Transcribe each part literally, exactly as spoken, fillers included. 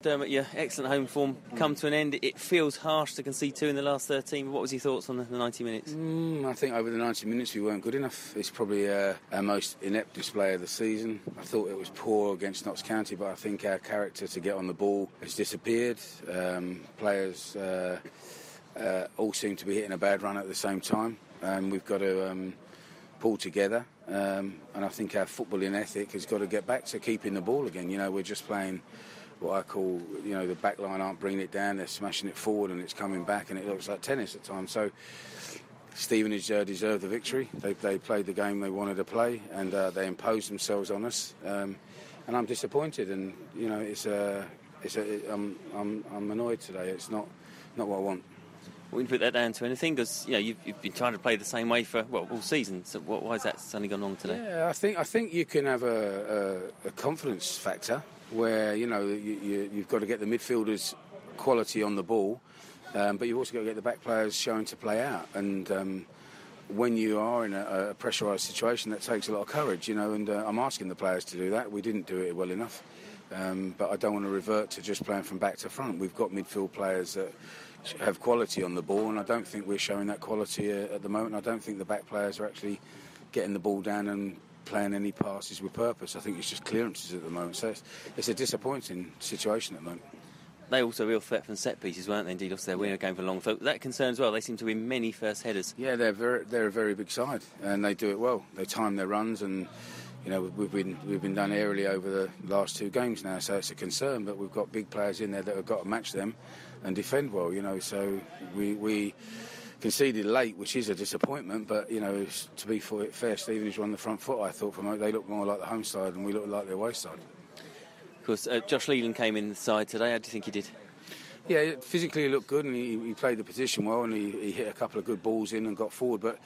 Dermot, your excellent home form come to an end. It feels harsh to concede two in the last thirteen, but what was your thoughts on the ninety minutes? Mm, I think over the ninety minutes we weren't good enough. It's probably uh, our most inept display of the season. I thought it was poor against Notts County, but I think our character to get on the ball has disappeared. Um, players uh, uh, all seem to be hitting a bad run at the same time, and we've got to um, pull together. Um, and I think our footballing ethic has got to get back to keeping the ball again. You know, we're just playing what I call, you know, the back line aren't bringing it down, they're smashing it forward and it's coming back and it looks like tennis at times. So Stevenage uh, deserved the victory. They, they played the game they wanted to play and uh, they imposed themselves on us. Um, and I'm disappointed and, you know, it's a, it's a, it, I'm, I'm, I'm annoyed today. It's not, not what I want. We can put that down to anything because, you know, you've, you've been trying to play the same way for, well, all season. So what, why has that suddenly gone wrong today? Yeah, I think, I think you can have a, a, a confidence factor where, you know, you, you, you've got to get the midfielders quality on the ball, um, but you've also got to get the back players showing to play out. And um, when you are in a, a pressurised situation, that takes a lot of courage, you know, and uh, I'm asking the players to do that. We didn't do it well enough, um, but I don't want to revert to just playing from back to front. We've got midfield players that have quality on the ball, and I don't think we're showing that quality uh, at the moment. I don't think the back players are actually getting the ball down and playing any passes with purpose. I think it's just clearances at the moment. So it's, it's a disappointing situation at the moment. They also real threat from set pieces, weren't they? Indeed, also their winner game for long. So that concerns well. They seem to win many first headers. Yeah, they're very, they're a very big side, and they do it well. They time their runs, and you know we've been we've been done aerially over the last two games now, so it's a concern. But we've got big players in there that have got to match them and defend well. You know, so we we. conceded late, which is a disappointment, but you know, to be fair, Stevenage won the front foot. I thought from they looked more like the home side and we looked like their away side. Of course, uh, Josh Leland came in the side today. How do you think he did? Yeah, physically he looked good and he, he played the position well and he, he hit a couple of good balls in and got forward, but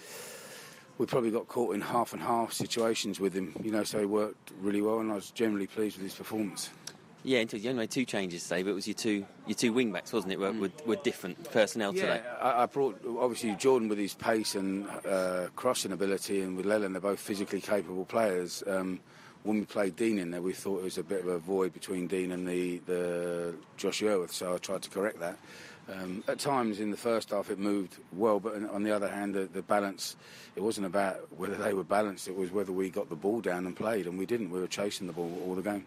we probably got caught in half and half situations with him, you know, so he worked really well and I was generally pleased with his performance. Yeah, until you only made two changes today, but it was your two your two wing backs, wasn't it? Were, mm. were, were different personnel yeah, today. Yeah, I, I brought obviously Jordan with his pace and uh, crossing ability, and with Leland, they're both physically capable players. Um, when we played Dean in there, we thought it was a bit of a void between Dean and the, the Josh Yerworth, so I tried to correct that. Um, at times in the first half it moved well, but on the other hand, the, the balance, it wasn't about whether they were balanced, it was whether we got the ball down and played, and we didn't. We were chasing the ball all the game.